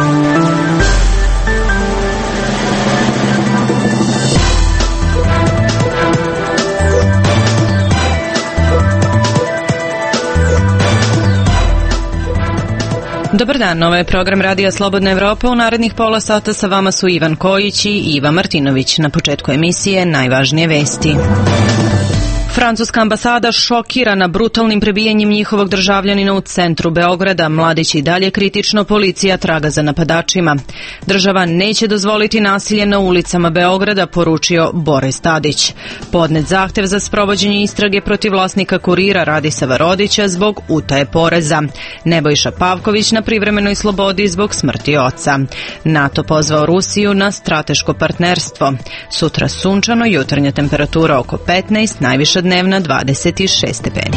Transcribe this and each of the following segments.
Dobar dan, ovo je program Radija Slobodna Evropa. U narednih pola sata sa vama su Ivan Kojić i Iva Martinović. Na početku emisije najvažnije vesti. Francuska ambasada šokirana brutalnim prebijanjem njihovog državljanina u centru Beograda. Mladić i dalje kritično, policija traga za napadačima. Država neće dozvoliti nasilje na ulicama Beograda, poručio Boris Tadić. Podnet zahtev za sprovođenje istrage protiv vlasnika Kurira Radisava Rodića zbog utaje poreza. Nebojša Pavković na privremenoj slobodi zbog smrti oca. NATO pozvao Rusiju na strateško partnerstvo. Sutra sunčano, jutarnja temperatura oko 15, najviša dnevna 26 stepeni.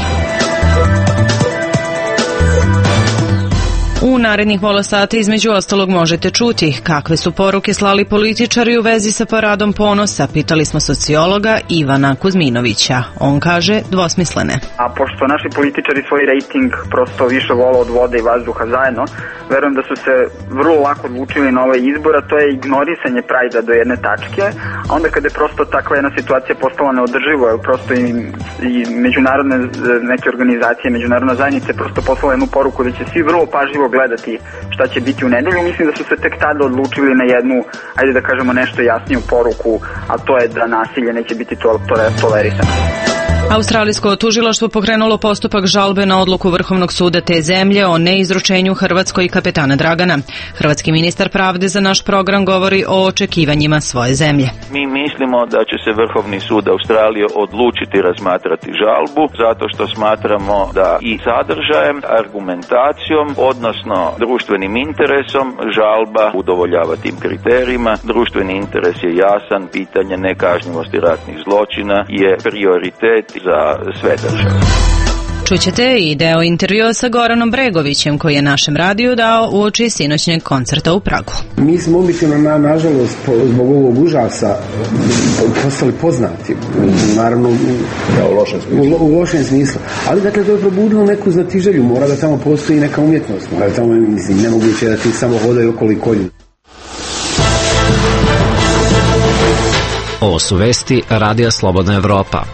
U narednih pola sata između ostalog možete čuti kakve su poruke slali političari u vezi sa paradom ponosa. Pitali smo sociologa Ivana Kuzminovića. On kaže dvosmislene. A pošto naši političari svoj rejting prosto više vole od vode i vazduha zajedno, verujem da su se vrlo lako odlučili na ovaj izbor, a to je ignorisanje Prajda do jedne tačke. A onda kada je prosto takva jedna situacija postala neodrživa, prosto i međunarodne neke organizacije, međunarodna zajednica je prosto poslala jednu poruku da će svi vrlo pažljivo gledati šta će biti u nedelju. Mislim da su se tek tada odlučili na jednu, ajde da kažemo, nešto jasniju poruku, a to je da nasilje neće biti tolerisano. Australijsko tužilaštvo pokrenulo postupak žalbe na odluku Vrhovnog suda te zemlje o neizručenju Hrvatskoj kapetana Dragana. Hrvatski ministar pravde za naš program govori o očekivanjima svoje zemlje. Mi mislimo da će se Vrhovni sud Australije odlučiti razmatrati žalbu, zato što smatramo da i sadržajem, argumentacijom, odnosno društvenim interesom, žalba udovoljava tim kriterijima. Društveni interes je jasan, pitanje nekažnjivosti ratnih zločina je prioritet za sve države. Čućete i deo intervjua sa Goranom Bregovićem koji je našem radiju dao uoči sinoćnjeg koncerta u Pragu. Mi smo umjetno, nažalost, zbog ovog užasa postali poznati, naravno u lošem smislu. Ali dakle, to je probudilo neku znatiželju, mora da tamo postoji neka umjetnost, mora da tamo, mislim, nemoguće da ti samo hodaju okoli kolju. Ovo su vesti Radija Slobodna Evropa.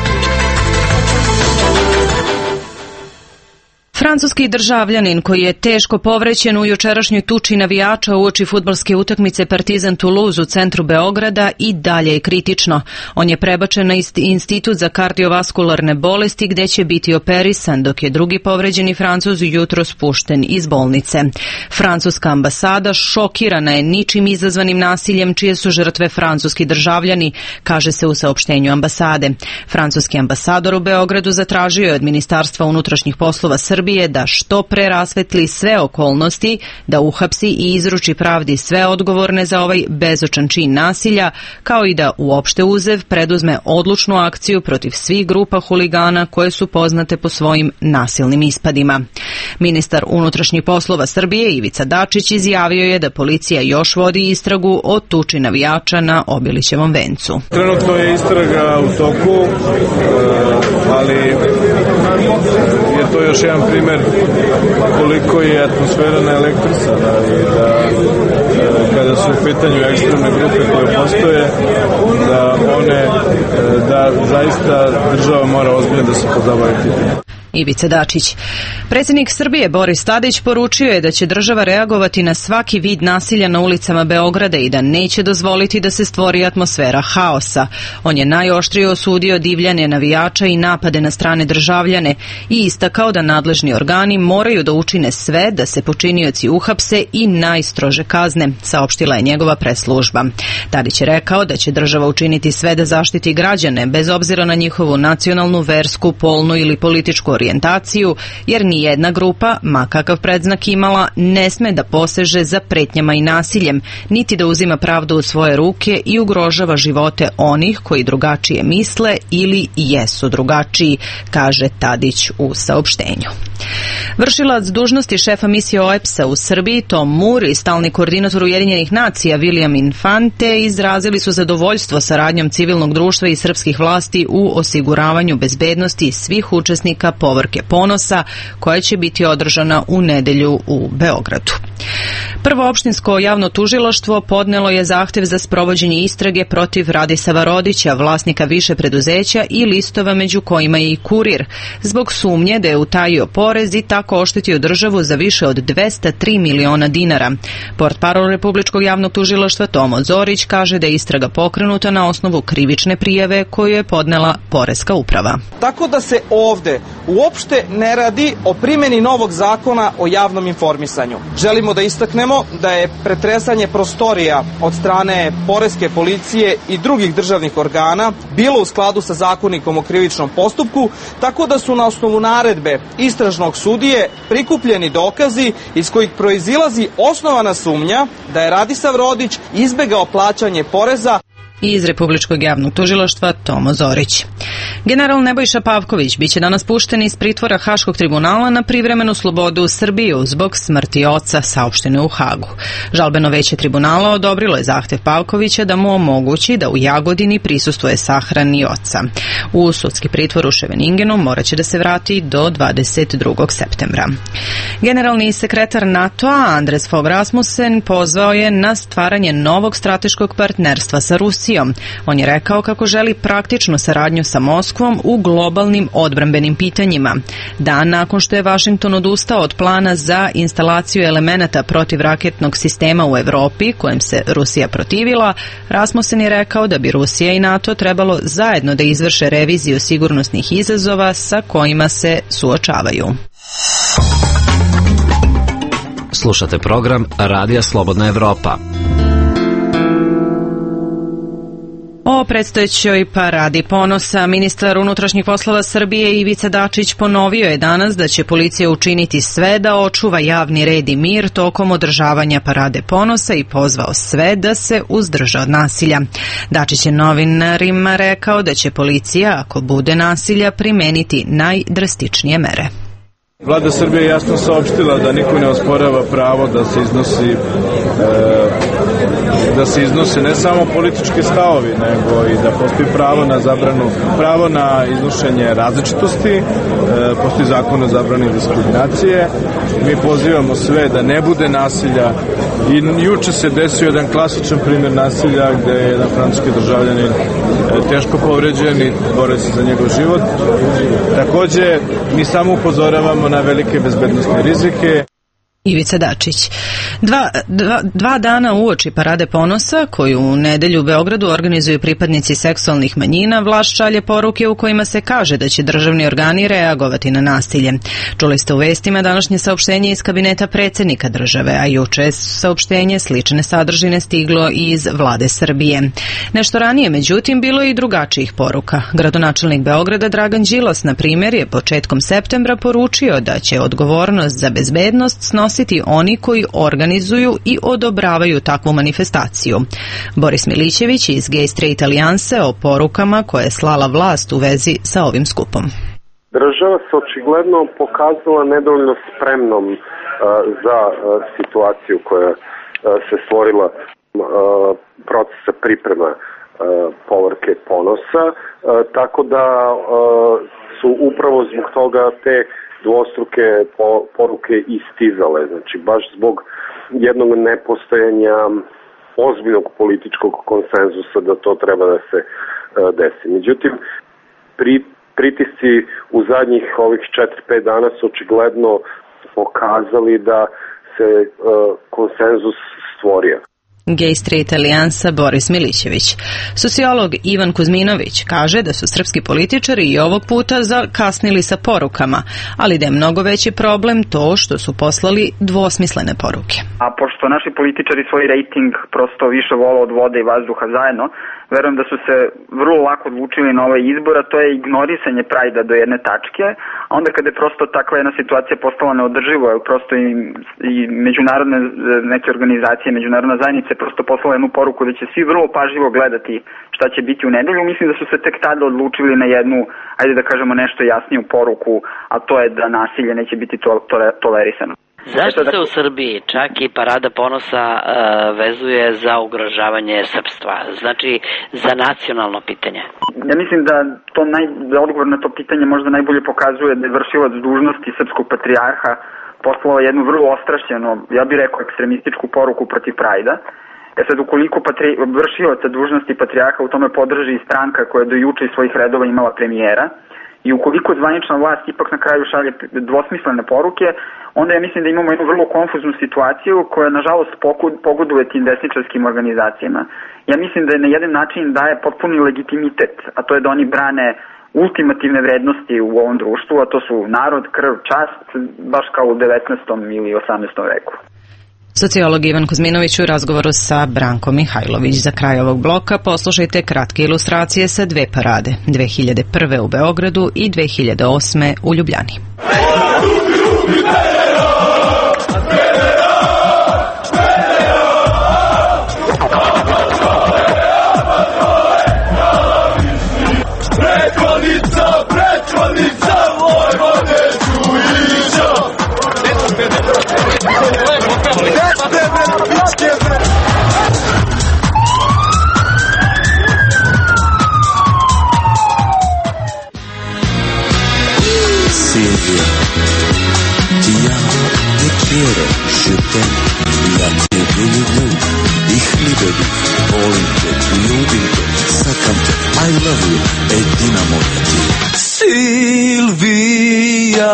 Francuski državljanin koji je teško povrećen u jučerašnjoj tuči navijača uoči fudbalske utakmice Partizan Toulouse u centru Beograda i dalje je kritično. On je prebačen na Institut za kardiovaskularne bolesti gde će biti operisan, dok je drugi povređeni Francuz jutros pušten iz bolnice. Francuska ambasada šokirana je ničim izazvanim nasiljem čije su žrtve francuski državljani, kaže se u saopštenju ambasade. Francuski ambasador u Beogradu zatražio je od Ministarstva unutrašnjih poslova Srbije da što pre rasvetli sve okolnosti, da uhapsi i izruči pravdi sve odgovorne za ovaj bezočan čin nasilja, kao i da uopšte uzev preduzme odlučnu akciju protiv svih grupa huligana koje su poznate po svojim nasilnim ispadima. Ministar unutrašnjih poslova Srbije Ivica Dačić izjavio je da policija još vodi istragu o tuči navijača na Obilićevom vencu. Trenutno je istraga u toku, ali je to još jedan primjer koliko je atmosfera naelektrisana i da kada su u pitanju ekstremne grupe koje postoje, da zaista država mora ozbiljno da se pozabavi pitanjem. Ivica Dačić. Predsjednik Srbije Boris Tadić poručio je da će država reagovati na svaki vid nasilja na ulicama Beograda i da neće dozvoliti da se stvori atmosfera haosa. On je najoštrije osudio divljanje navijača i napade na strane državljane i istakao da nadležni organi moraju da učine sve da se počinioci uhapse i najstrože kazne, saopštila je njegova preslužba. Tadić je rekao da će država učiniti sve da zaštiti građane bez obzira na njihovu nacionalnu, versku, polnu ili političku orijentaciju, jer ni jedna grupa, ma kakav predznak imala, ne sme da poseže za pretnjama i nasiljem, niti da uzima pravdu u svoje ruke i ugrožava živote onih koji drugačije misle ili jesu drugačiji, kaže Tadić u saopštenju. Vršilac dužnosti šefa misije OEBS-a u Srbiji Tom Moore i stalni koordinator Ujedinjenih nacija William Infante izrazili su zadovoljstvo saradnjom civilnog društva i srpskih vlasti u osiguravanju bezbednosti svih učesnika Povorke ponosa koja će biti održana u nedelju u Beogradu. Prvo opštinsko javno tužilaštvo podnelo je zahtev za sprovođenje istrage protiv Radisava Rodića, vlasnika više preduzeća i listova među kojima je i Kurir, zbog sumnje da je utajio porez i tako oštetio državu za više od 203 miliona dinara. Portparol Republičkog javnog tužilaštva Tomo Zorić kaže da je istraga pokrenuta na osnovu krivične prijave koju je podnela Poreska uprava. Tako da se ovde uopšte ne radi o primjeni novog zakona o javnom informisanju. Želimo da istaknemo da je pretresanje prostorija od strane poreske policije i drugih državnih organa bilo u skladu sa zakonikom o krivičnom postupku, tako da su na osnovu naredbe istražnog sudije prikupljeni dokazi iz kojih proizilazi osnovana sumnja da je Radisav Rodić izbegao plaćanje poreza. Iz Republičkog javnog tužilaštva Tomo Zorić. General Nebojša Pavković biće danas pušten iz pritvora Haškog tribunala na privremenu slobodu u Srbiju zbog smrti oca, saopšteno u Hagu. Žalbeno veće tribunala odobrilo je zahtev Pavkovića da mu omogući da u Jagodini prisustvuje sahrani oca. U sudski pritvor u Ševeningenu moraće da se vrati do 22. septembra. Generalni sekretar NATO-a Anders Fogh Rasmussen pozvao je na stvaranje novog strateškog partnerstva sa Rusijom. On je rekao kako želi praktičnu saradnju sa Moskvom u globalnim odbrambenim pitanjima. Dan nakon što je Vašington odustao od plana za instalaciju elemenata protivraketnog sistema u Evropi, kojem se Rusija protivila, Rasmussen je rekao da bi Rusija i NATO trebalo zajedno da izvrše reviziju sigurnosnih izazova sa kojima se suočavaju. Slušate program Radija Slobodna Evropa. O predstojećoj paradi ponosa ministar unutrašnjih poslova Srbije Ivica Dačić ponovio je danas da će policija učiniti sve da očuva javni red i mir tokom održavanja parade ponosa i pozvao sve da se uzdrže od nasilja. Dačić je novinarima rekao da će policija, ako bude nasilja, primeniti najdrastičnije mere. Vlada Srbije je jasno saopštila da niko ne osporava pravo da se iznose ne samo politički stavovi, nego i da postoji pravo na iznošenje različitosti, postoji zakon o zabrani diskriminacije. Mi pozivamo sve da ne bude nasilja i juče se desio jedan klasičan primjer nasilja gde je jedan francuski državljanin teško povređen i bore se za njegov život. Takođe, mi samo upozoravamo na velike bezbednosne rizike. Ivica Dačić. Dva dana uoči parade ponosa, koju u nedelju u Beogradu organizuju pripadnici seksualnih manjina, vlast šalje poruke u kojima se kaže da će državni organi reagovati na nasilje. Čuli ste u vestima današnje saopštenje iz kabineta predsjednika države, a juče je saopštenje slične sadržine stiglo iz vlade Srbije. Nešto ranije, međutim, bilo je i drugačijih poruka. Gradonačelnik Beograda Dragan Đilas, na primjer, je početkom septembra poručio da će odgovornost za bezbednost snositi oni koji organizuju i odobravaju takvu manifestaciju. Boris Milićević iz Gay Straight Alijanse o porukama koje je slala vlast u vezi sa ovim skupom. Država se očigledno pokazala nedovoljno spremnom za situaciju koja se stvorila procesa priprema povorke ponosa, tako da su upravo zbog toga te dvostruke poruke istizale, znači baš zbog jednog nepostojanja ozbiljnog političkog konsenzusa da to treba da se desi. Međutim, pritisci u zadnjih ovih 4-5 dana su očigledno pokazali da se konsenzus stvorio. Gay Straight Alijansa Boris Milićević. Sociolog Ivan Kuzminović kaže da su srpski političari i ovog puta zakasnili sa porukama, ali da je mnogo veći problem to što su poslali dvosmislene poruke. A pošto naši političari svoj rejting prosto više vole od vode i vazduha zajedno, verujem da su se vrlo lako odlučili na ovaj izbor, a to je ignorisanje Prajda do jedne tačke, a onda kada je prosto takva jedna situacija postala neodrživa, prosto i međunarodne neke organizacije, međunarodna zajednica prosto poslala jednu poruku da će svi vrlo pažljivo gledati šta će biti u nedelju. Mislim da su se tek tada odlučili na jednu, ajde da kažemo nešto jasniju poruku, a to je da nasilje neće biti tolerisano. Zašto se u Srbiji čak i parada ponosa vezuje za ugrožavanje srpstva, znači za nacionalno pitanje? Ja mislim da odgovor na to pitanje možda najbolje pokazuje da je vršilac dužnosti srpskog patrijarha poslala jednu vrlo ostrašćenu, ja bih rekao, ekstremističku poruku protiv Prajda. Sad, ukoliko vršilaca dužnosti patrijarha u tome podrži stranka koja je do juče iz svojih redova imala premijera, i ukoliko zvanična vlast ipak na kraju šalje dvosmislene poruke, onda ja mislim da imamo jednu vrlo konfuznu situaciju koja nažalost pogoduje tim desničarskim organizacijama. Ja mislim da je na jedan način daje potpuni legitimitet, a to je da oni brane ultimativne vrednosti u ovom društvu, a to su narod, krv, čast, baš kao u 19. ili 18. veku. Sociolog Ivan Kuzminović u razgovoru sa Brankom Mihajlović. Za kraj ovog bloka poslušajte kratke ilustracije sa dve parade, 2001. u Beogradu i 2008. u Ljubljani. Silvia, ti amo, te quiero, je t'aime, ja tebe ljubim, ich liebe dich, volim te, ljubim te, sakam te, I love you, jedina moja ti. Silvia.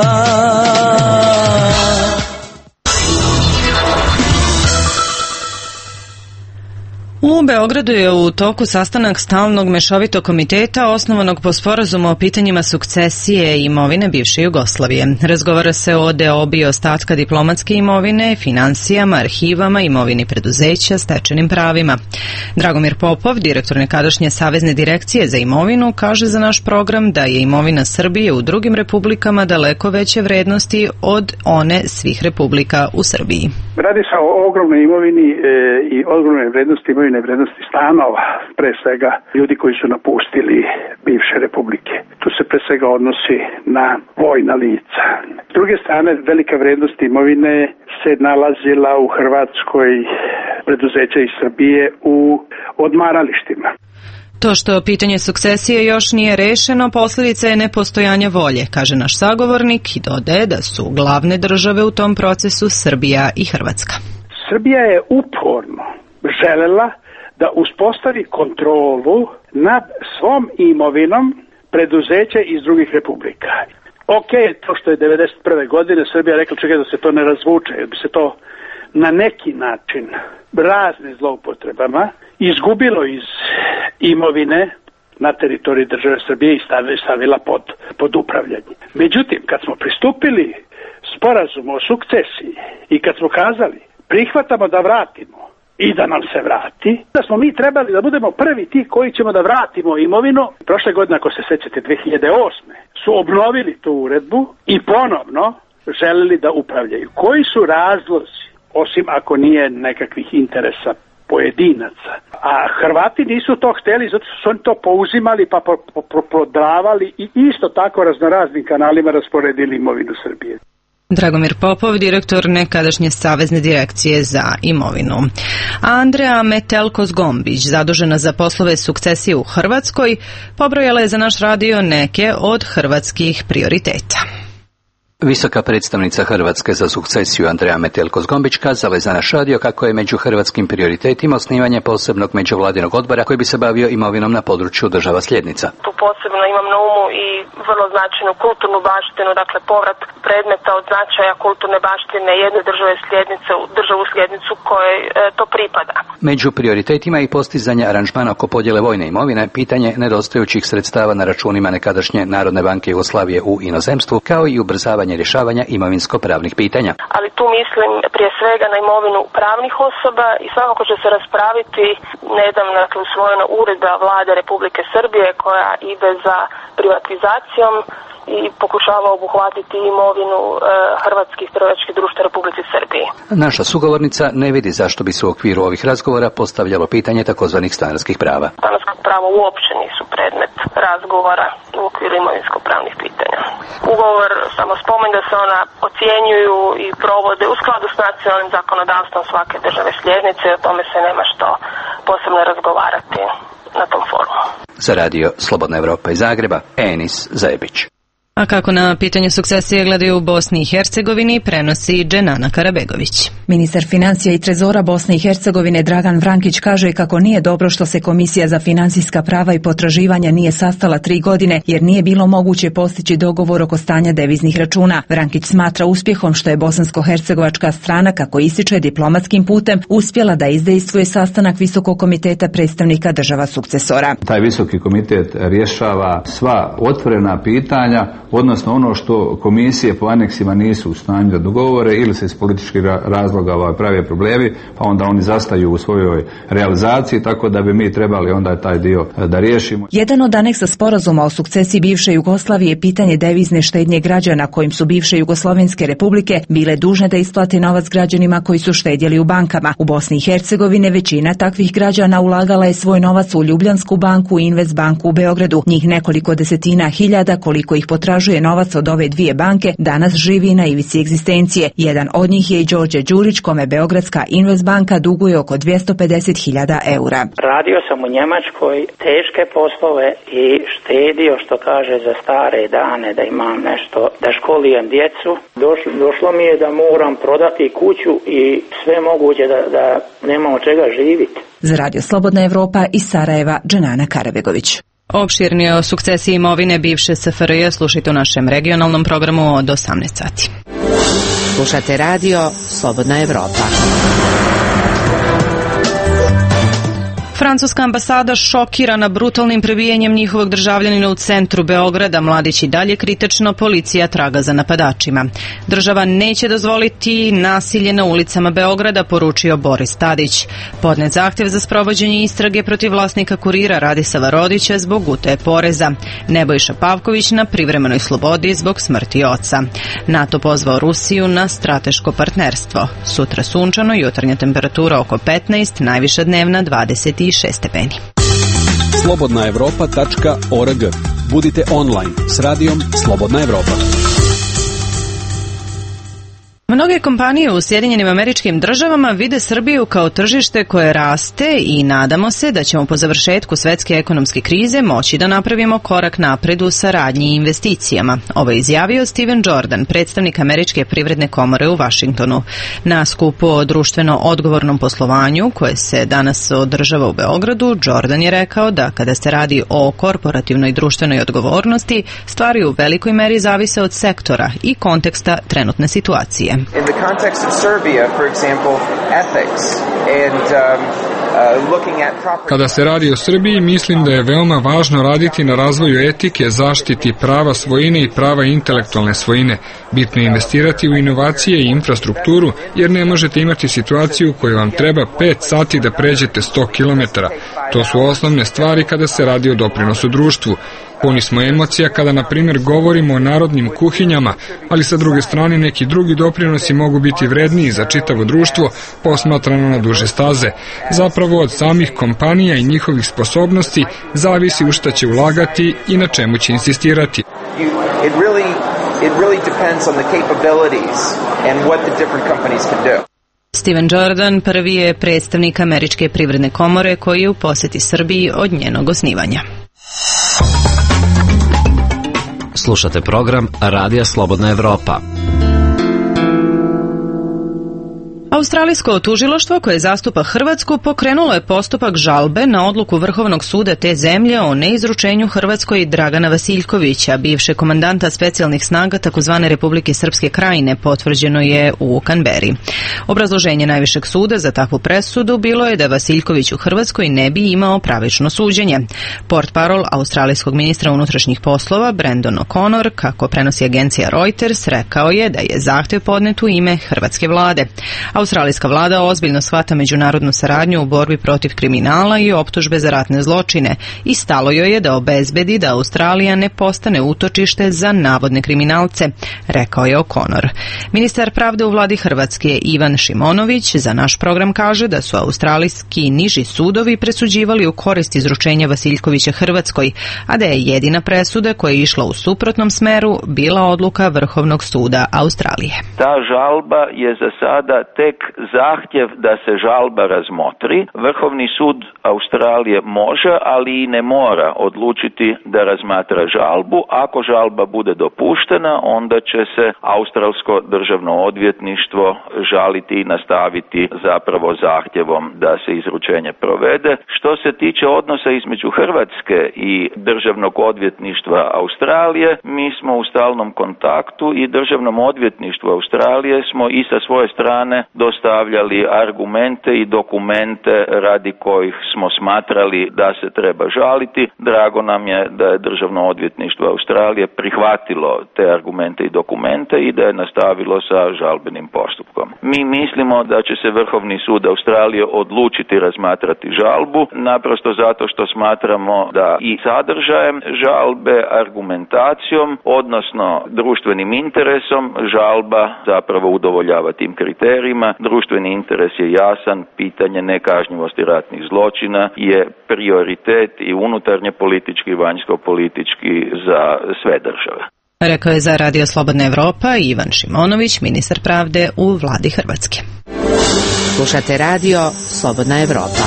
U Beogradu je u toku sastanak stalnog mešovitog komiteta osnovanog po sporazumu o pitanjima sukcesije i imovine bivše Jugoslavije. Razgovara se o deobi ostatka diplomatske imovine, finansijama, arhivama, imovini preduzeća, stečenim pravima. Dragomir Popov, direktor nekadašnje Savezne direkcije za imovinu, kaže za naš program da je imovina Srbije u drugim republikama daleko veće vrednosti od one svih republika u Srbiji. Radi se o ogromnoj imovini i ogromnoj vrednosti imovine, vrednosti stanova, pre svega ljudi koji su napustili bivše republike. Tu se pre svega odnosi na vojna lica. S druge strane, velika vrednost imovine se nalazila u Hrvatskoj, preduzeća iz Srbije, u odmaralištima. To što pitanje sukcesije još nije rešeno, posljedica je nepostojanja volje, kaže naš sagovornik i dodaje da su glavne države u tom procesu Srbija i Hrvatska. Srbija je uporno želela da uspostavi kontrolu nad svom imovinom preduzeća iz drugih republika. Ok, to što je 1991. godine Srbija rekla čekaj da se to ne razvuče, jer bi se to na neki način razne zloupotrebama izgubilo iz imovine na teritoriji države Srbije i stavila pod upravljanje. Međutim, kad smo pristupili sporazumu o sukcesiji i kad smo kazali prihvatamo da vratimo i da nam se vrati, da smo mi trebali da budemo prvi ti koji ćemo da vratimo imovinu. Prošle godine, ako se sećate, 2008. su obnovili tu uredbu i ponovno želeli da upravljaju. Koji su razlozi, osim ako nije nekakvih interesa pojedinaca? A Hrvati nisu to hteli, zato su oni to pouzimali pa prodavali i isto tako raznoraznim kanalima rasporedili imovinu Srbije. Dragomir Popov, direktor nekadašnje Savezne direkcije za imovinu. Andrea Metelko-Zgombić, zadužena za poslove sukcesije u Hrvatskoj, pobrojala je za naš radio neke od hrvatskih prioriteta. Visoka predstavnica Hrvatske za sukcesiju Andrea Metelko-Zgombić kazala je za naš radio kako je među hrvatskim prioritetima osnivanje posebnog međuvladinog odbora koji bi se bavio imovinom na području država sljednica. Tu posebno imam na umu i vrlo značajnu kulturnu baštinu, dakle povrat predmeta od značaja kulturne baštine jedne države sljednice u državu sljednicu kojoj to pripada. Među prioritetima je i postizanje aranžmana oko podjele vojne imovine, pitanje nedostajućih sredstava na računima nekadašnje Narodne banke Jugoslavije u inozemstvu, kao i ubrzavanje rješavanja imovinsko-pravnih pitanja. Ali tu mislim prije svega na imovinu pravnih osoba i svakako će se raspraviti nedavno usvojena uredba Vlade Republike Srbije koja ide za privatizacijom i pokušava obuhvatiti imovinu hrvatskih trgovačkih društva Republike Srbije. Naša sugovornica ne vidi zašto bi se u okviru ovih razgovora postavljalo pitanje takozvanih stanarskih prava. Stanarska prava uopće nisu predmet razgovora u okviru imovinsko-pravnih pitanja. Ugovor samo spominje da se ona ocjenjuju i provode u skladu s nacionalnim zakonodavstvom svake države sljednice i o tome se nema što posebno razgovarati na tom forumu. Za radio Slobodna Evropa iz Zagreba, Enis Zajebić. A kako na pitanje sukcesije gledaju u Bosni i Hercegovini, prenosi Dženana Karabegović. Ministar financija i trezora Bosne i Hercegovine Dragan Vrankić kaže kako nije dobro što se Komisija za financijska prava i potraživanja nije sastala 3 godine jer nije bilo moguće postići dogovor oko stanja deviznih računa. Vrankić smatra uspjehom što je bosansko-hercegovačka strana, kako ističe diplomatskim putem, uspjela da izdejstvuje sastanak Visokog komiteta predstavnika država sukcesora. Taj Visoki komitet rješava sva otvorena pitanja, odnosno ono što komisije po aneksima nisu u stanju da dogovore ili se iz političkih razloga prave problemi, pa onda oni zastaju u svojoj realizaciji, tako da bi mi trebali onda taj dio da riješimo. Jedan od aneksa sporazuma o sukcesiji bivše Jugoslavije je pitanje devizne štednje građana kojim su bivše Jugoslovenske republike bile dužne da isplate novac građanima koji su štedjeli u bankama. U Bosni i Hercegovini većina takvih građana ulagala je svoj novac u Ljubljansku banku i Invest banku u Beogradu. Njih nekoliko desetina hiljada, koliko ih potražuje novac od ove dvije banke, danas živi na ivici egzistencije. Jedan od njih je i Đorđe Đurić, kome Beogradska Invest banka duguje oko 250.000 eura. Radio sam u Njemačkoj teške poslove i štedio, što kaže, za stare dane, da imam nešto, da školijem djecu. Došlo mi je da moram prodati kuću i sve moguće da nemam od čega živjeti. Za Radio Slobodna Evropa iz Sarajeva, Dženana Karabegović. Opširnije o sukcesiji imovine bivše SFRJ slušajte u našem regionalnom programu od 18 sati. Slušate Radio Slobodna Evropa. Francuska ambasada šokirana brutalnim prebijanjem njihovog državljanina u centru Beograda. Mladić i dalje kritično, policija traga za napadačima. Država neće dozvoliti nasilje na ulicama Beograda, poručio Boris Tadić. Podnet zahtjev za sprovođenje istrage protiv vlasnika Kurira Radisava Rodića zbog utaje poreza. Nebojša Pavković na privremenoj slobodi zbog smrti oca. NATO pozvao Rusiju na strateško partnerstvo. Sutra sunčano, jutarnja temperatura oko 15, najviša dnevna 26 stepeni. slobodnaevropa.org. Budite online s radijom Slobodna Evropa. Mnoge kompanije u Sjedinjenim Američkim Državama vide Srbiju kao tržište koje raste i nadamo se da ćemo po završetku svetske ekonomske krize moći da napravimo korak napred u saradnji i investicijama. Ovo je izjavio Steven Jordan, predstavnik Američke privredne komore u Vašingtonu. Na skupu o društveno odgovornom poslovanju koje se danas održava u Beogradu, Jordan je rekao da kada se radi o korporativnoj društvenoj odgovornosti, stvari u velikoj meri zavise od sektora i konteksta trenutne situacije. In the context of Serbia, for example, ethics and Kada se radi o Srbiji, mislim da je veoma važno raditi na razvoju etike, zaštiti prava svojine i prava intelektualne svojine. Bitno je investirati u inovacije i infrastrukturu, jer ne možete imati situaciju u kojoj vam treba 5 sati da pređete 100 km. To su osnovne stvari kada se radi o doprinosu društvu. Puni smo emocija kada, na primjer, govorimo o narodnim kuhinjama, ali sa druge strane neki drugi doprinosi mogu biti vredniji za čitavo društvo, posmatrano na duže staze. Zapravo od samih kompanija i njihovih sposobnosti zavisi u šta će ulagati i na čemu će insistirati. It really depends on the capabilities and what the different companies can do. Steven Jordan prvi je predstavnik Američke privredne komore koji je u posjeti Srbiji od njenog osnivanja. Slušate program Radija Slobodna Evropa. Australijsko tužilaštvo koje zastupa Hrvatsku pokrenulo je postupak žalbe na odluku Vrhovnog suda te zemlje o neizručenju Hrvatskoj Dragana Vasiljkovića, bivšeg komandanta specijalnih snaga takozvane Republike Srpske Krajine, potvrđeno je u Kanberi. Obrazloženje najvišeg suda za takvu presudu bilo je da Vasiljković u Hrvatskoj ne bi imao pravično suđenje. Portparol australijskog ministra unutrašnjih poslova Brandon O'Connor, kako prenosi agencija Reuters, rekao je da je zahtjev podnet u ime hrvatske vlade. Australijska vlada ozbiljno shvata međunarodnu saradnju u borbi protiv kriminala i optužbe za ratne zločine i stalo joj je da obezbedi da Australija ne postane utočište za navodne kriminalce, rekao je O'Connor. Ministar pravde u vladi Hrvatske Ivan Šimonović za naš program kaže da su australijski niži sudovi presuđivali u korist izručenja Vasiljkovića Hrvatskoj, a da je jedina presuda koja je išla u suprotnom smeru bila odluka Vrhovnog suda Australije. Ta žalba je za sada tek tek zahtjev da se žalba razmotri. Vrhovni sud Australije može, ali i ne mora odlučiti da razmatra žalbu. Ako žalba bude dopuštena, onda će se australsko državno odvjetništvo žaliti i nastaviti zapravo zahtjevom da se izručenje provede. Što se tiče odnosa između Hrvatske i državnog odvjetništva Australije, mi smo u stalnom kontaktu i državnom odvjetništvu Australije smo i sa svoje strane dostavljali argumente i dokumente radi kojih smo smatrali da se treba žaliti. Drago nam je da je državno odvjetništvo Australije prihvatilo te argumente i dokumente i da je nastavilo sa žalbenim postupkom. Mi mislimo da će se Vrhovni sud Australije odlučiti razmatrati žalbu, naprosto zato što smatramo da i sadržajem žalbe, argumentacijom, odnosno društvenim interesom, žalba zapravo udovoljava tim kriterijima. Društveni interes je jasan, pitanje nekažnjivosti ratnih zločina je prioritet i unutarnje politički i vanjsko politički za sve države. Rekao je za Radio Slobodna Evropa Ivan Šimonović, ministar pravde u vladi Hrvatske. Slušate Radio Slobodna Evropa.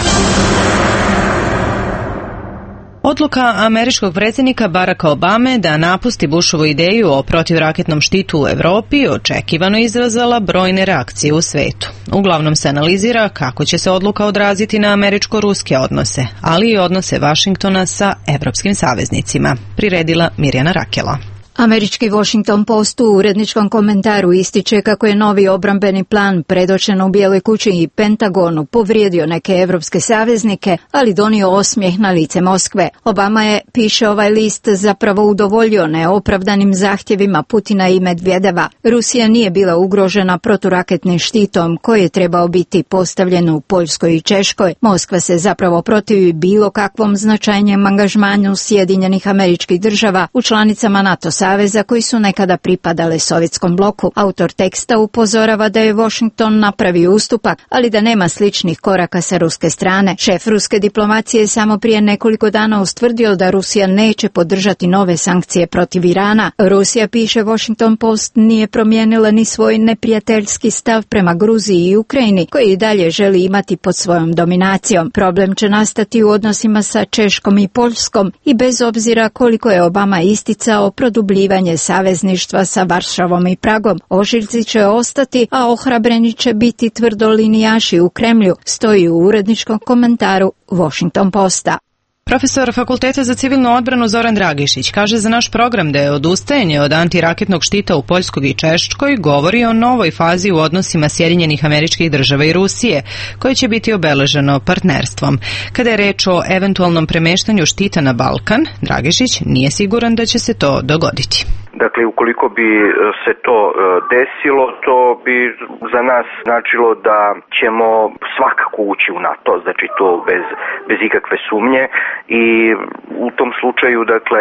Odluka američkog predsjednika Baracka Obame da napusti Bushovu ideju o protivraketnom štitu u Europi očekivano izazvala brojne reakcije u svetu. Uglavnom se analizira kako će se odluka odraziti na američko-ruske odnose, ali i odnose Vašingtona sa evropskim saveznicima. Priredila Mirjana Rakela. Američki Washington Post u uredničkom komentaru ističe kako je novi obrambeni plan predočen u Bijeloj kući i Pentagonu povrijedio neke evropske saveznike, ali donio osmijeh na lice Moskve. Obama je, piše ovaj list, zapravo udovoljio neopravdanim zahtjevima Putina i Medvedeva. Rusija nije bila ugrožena proturaketnim štitom koji je trebao biti postavljen u Poljskoj i Češkoj. Moskva se zapravo protivi bilo kakvom značajnjem angažmanju Sjedinjenih Američkih Država u članicama NATO saveza koji su nekada pripadale sovjetskom bloku. Autor teksta upozorava da je Washington napravio ustupak, ali da nema sličnih koraka sa ruske strane. Šef ruske diplomacije je samo prije nekoliko dana ustvrdio da Rusija neće podržati nove sankcije protiv Irana. Rusija, piše Washington Post, nije promijenila ni svoj neprijateljski stav prema Gruziji i Ukrajini, koji i dalje želi imati pod svojom dominacijom. Problem će nastati u odnosima sa Češkom i Poljskom i bez obzira koliko je Obama isticao produbljivanje savezništva sa Varšavom i Pragom. Ožiljci će ostati, a ohrabreni će biti tvrdolinijaši u Kremlju, stoji u uredničkom komentaru Washington Posta. Profesor Fakulteta za civilnu odbranu Zoran Dragišić kaže za naš program da je odustajanje od antiraketnog štita u Poljskoj i Češkoj govori o novoj fazi u odnosima Sjedinjenih Američkih Država i Rusije, koje će biti obeleženo partnerstvom. Kada je reč o eventualnom premeštanju štita na Balkan, Dragišić nije siguran da će se to dogoditi. Dakle, ukoliko bi se to desilo, to bi za nas značilo da ćemo svakako ući u NATO, znači to bez ikakve sumnje, i u tom slučaju, dakle,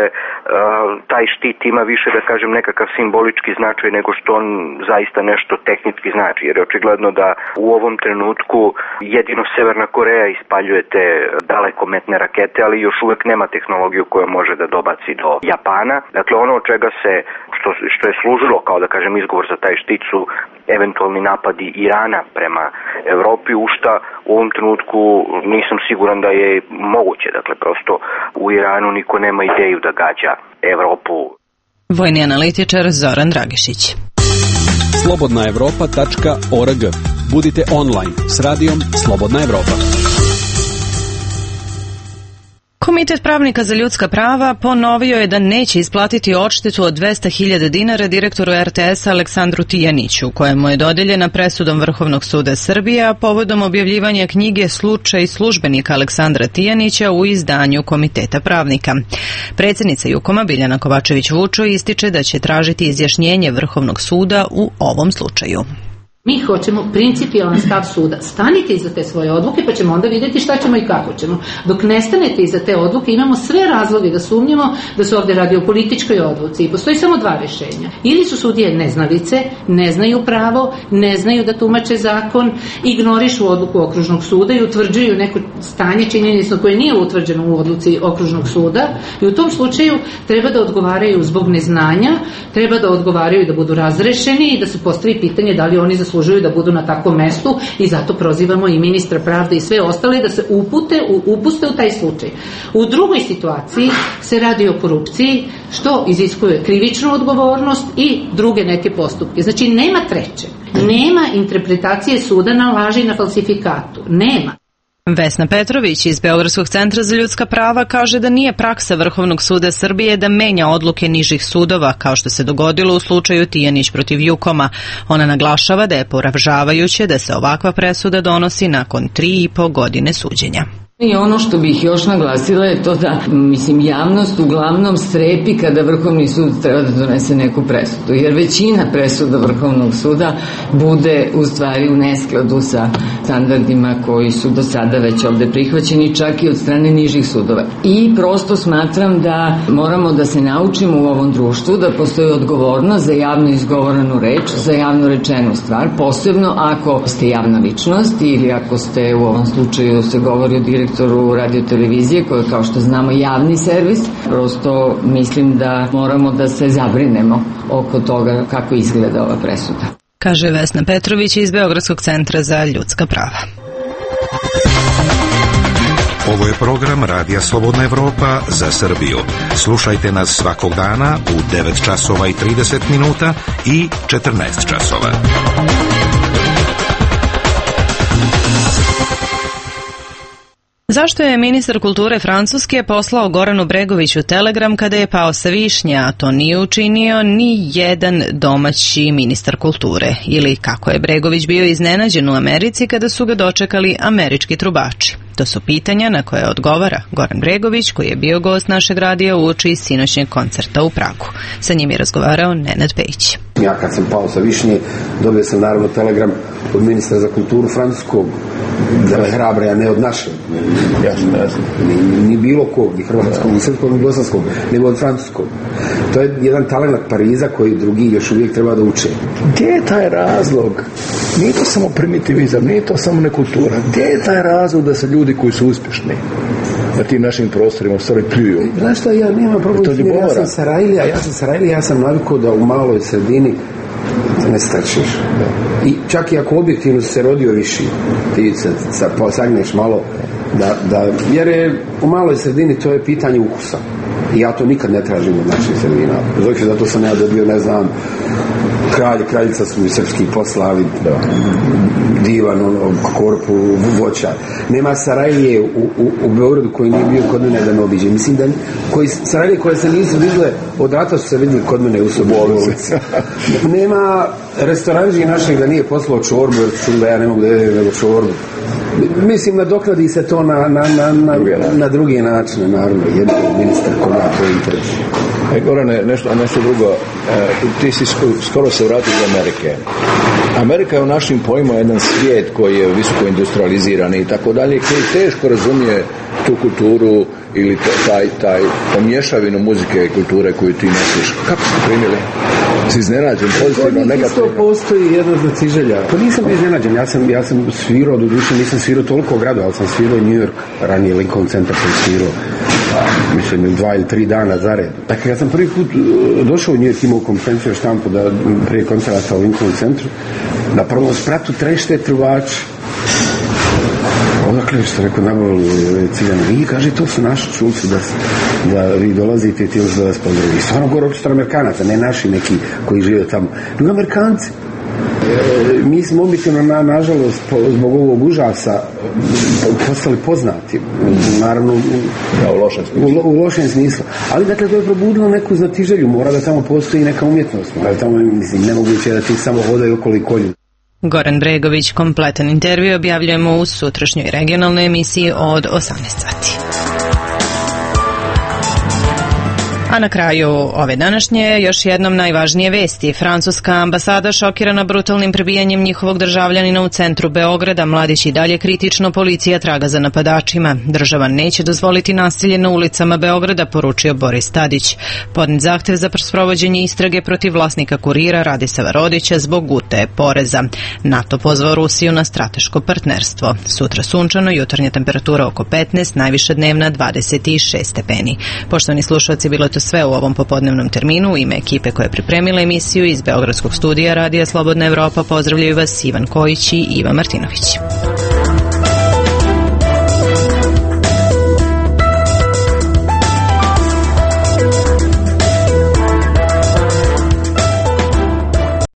taj štit ima više, da kažem, nekakav simbolički značaj nego što on zaista nešto tehnički znači, jer je očigledno da u ovom trenutku jedino Severna Koreja ispaljuje te dalekometne rakete, ali još uvek nema tehnologiju koja može da dobaci do Japana. Dakle, ono od čega se što je služilo kao, da kažem, izgovor za taj štit su eventualni napadi Irana prema Evropi, u šta u ovom trenutku nisam siguran da je moguće. Dakle, prosto u Iranu niko nema ideju da gađa Evropu. Vojni analitičar Zoran Dragišić. slobodnaevropa.org. Budite online s radijom Slobodna Evropa. Komitet pravnika za ljudska prava ponovio je da neće isplatiti odštetu od 200.000 dinara direktoru RTS-a Aleksandru Tijaniću, kojemu je dodeljena presudom Vrhovnog suda Srbije, a povodom objavljivanja knjige Slučaj službenika Aleksandra Tijanića u izdanju Komiteta pravnika. Predsjednica Jukoma Biljana Kovačević-Vučo ističe da će tražiti izjašnjenje Vrhovnog suda u ovom slučaju. Mi hoćemo principijalan stav suda. Stanite iza te svoje odluke pa ćemo onda vidjeti šta ćemo i kako ćemo. Dok ne stanete iza te odluke imamo sve razloge da sumnjamo da se ovdje radi o političkoj odluci i postoji samo dva rješenja. Ili su sudije neznalice, ne znaju pravo, ne znaju da tumače zakon, ignorišu odluku okružnog suda i utvrđuju neko stanje činjenično koje nije utvrđeno u odluci okružnog suda i u tom slučaju treba da odgovaraju zbog neznanja, treba da odgovaraju da budu razrešeni i da se postavi pitanje da li oni zaslužuju zaslužuju da budu na takvom mestu i zato prozivamo i ministra pravde i sve ostale da se upuste u taj slučaj. U drugoj situaciji se radi o korupciji, što iziskuje krivičnu odgovornost i druge neke postupke. Znači nema treće. Nema interpretacije suda na laži i na falsifikatu. Nema. Vesna Petrović iz Beogradskog centra za ljudska prava kaže da nije praksa Vrhovnog suda Srbije da menja odluke nižih sudova, kao što se dogodilo u slučaju Tijanić protiv Jukoma. Ona naglašava da je poražavajuće da se ovakva presuda donosi nakon 3,5 godine suđenja. I ono što bih još naglasila je to da, javnost uglavnom strepi kada Vrhovni sud treba da donese neku presudu, jer većina presuda Vrhovnog suda bude u stvari u neskladu sa standardima koji su do sada već ovde prihvaćeni, čak i od strane nižih sudova. I prosto smatram da moramo da se naučimo u ovom društvu da postoji odgovornost za javno izgovorenu reč, za javno rečenu stvar, posebno ako ste javna ličnost ili ako ste, u ovom slučaju se govori o direktoru radiotelevizije, koja je, kao što znamo, javni servis. Prosto mislim da moramo da se zabrinemo oko toga kako izgleda ova presuda. Kaže Vesna Petrović iz Beogradskog centra za ljudska prava. Ovo je program Radija Slobodna Evropa za Srbiju. Slušajte nas svakog dana u 9 časova i 30 minuta i 14 časova. Zašto je ministar kulture Francuske poslao Goranu Bregoviću telegram kada je pao sa višnje, a to nije učinio ni jedan domaći ministar kulture? Ili kako je Bregović bio iznenađen u Americi kada su ga dočekali američki trubači? To su pitanja na koje odgovara Goran Bregović, koji je bio gost našeg radija uoči sinoćnjeg koncerta u Pragu. Sa njim je razgovarao Nenad Pejić. Ja kad sam pao sa višnje, dobio sam naravno telegram od ministra za kulturu francuskog, da je hrabra, a ne od naše. Jasno. Ni bilo kog, ni hrvatskog, ni srpskog, ni bosanskog, nego od francuskog. To je jedan talent Pariza koji drugi još uvijek treba da uče. Gdje je taj razlog? Nije to samo primitivizam, nije to samo nekultura. Gdje je taj razlog da se ljudi koji su uspješni na tim našim prostorima u stvari pljuju? Znaš šta, ja nemam problem, ja sam Sarajlija, ja sam navikao da u maloj sredini ne strčiš. I čak i ako objektivno se rodio viši, ti se sagneš malo, jer je u maloj sredini to je pitanje ukusa. I ja to nikad ne tražim od naših sredina. Zato sam ja dobio, ne znam, kraljica su mi srpski poslali, divan, korpu, voća. Nema Sarajlije u Beogradu koji nije bio kod mene da ne obiđe. Mislim da Sarajlije koje se nisu vidjele od rata su se vidjeli kod mene u Sobolici. Nema restoranđi našeg da nije poslao čorbu, jer čuli da ja ne mogu da jedem nego čorbu. Mislim, nadoknadi se to na drugi način, naravno, jedan ministar koga to interesuje. Gorane, nešto drugo. Ti si skoro se vratio iz Amerike. Amerika je u našim pojmima jedan svijet koji je visoko industrializiran i tako dalje, koji teško razumije tu kulturu ili taj pomješavinu muzike i kulture koju ti nosiš. Kako ste primili? Si iznenađen, pozitivno, negativno? Isto postoji jedna znatiželja. Pa nisam iznenađen, ja sam svirao, doduše nisam svirao toliko gradu, ali sam svirao New York, ranije Lincoln Center sam svirao, mislim, 2 ili 3 dana za red. Dakle, kad sam prvi put došao u New York, imao konferenciju štampu da prije koncerata u Lincoln Centru, na prvom spratu trešte trubači. Odakle što rekao, nabavili ciljani. I kaže, to su naši čulci da vi dolazite i ti da vas pozdravili. I stvarno gore očito Amerikanaca, ne naši neki koji žive tamo, nego Amerikanci. Mi smo objektivno, nažalost, zbog ovog užasa postali poznati. Naravno, u lošem smislu. Ali, dakle, to je probudilo neku znatiželju. Mora da tamo postoji neka umjetnost. Mora da tamo, mislim, nemoguće da ti samo hodaju okolo i kolju. Goran Bregović, kompletan intervju objavljujemo u sutrašnjoj regionalnoj emisiji od 18 sati. A na kraju ove današnje još jednom najvažnije vesti. Francuska ambasada šokirana brutalnim prebijanjem njihovog državljanina u centru Beograda. Mladić i dalje kritično, policija traga za napadačima. Država neće dozvoliti nasilje na ulicama Beograda, poručio Boris Tadić. Podnet zahtev za sprovođenje istrage protiv vlasnika Kurira Radisava Rodića zbog utaje poreza. NATO pozvao Rusiju na strateško partnerstvo. Sutra sunčano, jutarnja temperatura oko 15, najviša dnevna 26 stepeni. Poštovani slušalci, bilo je to sve u ovom popodnevnom terminu. U ime ekipe koja je pripremila emisiju iz Beogradskog studija Radija Slobodna Evropa pozdravljaju vas Ivan Kojić i Iva Martinović.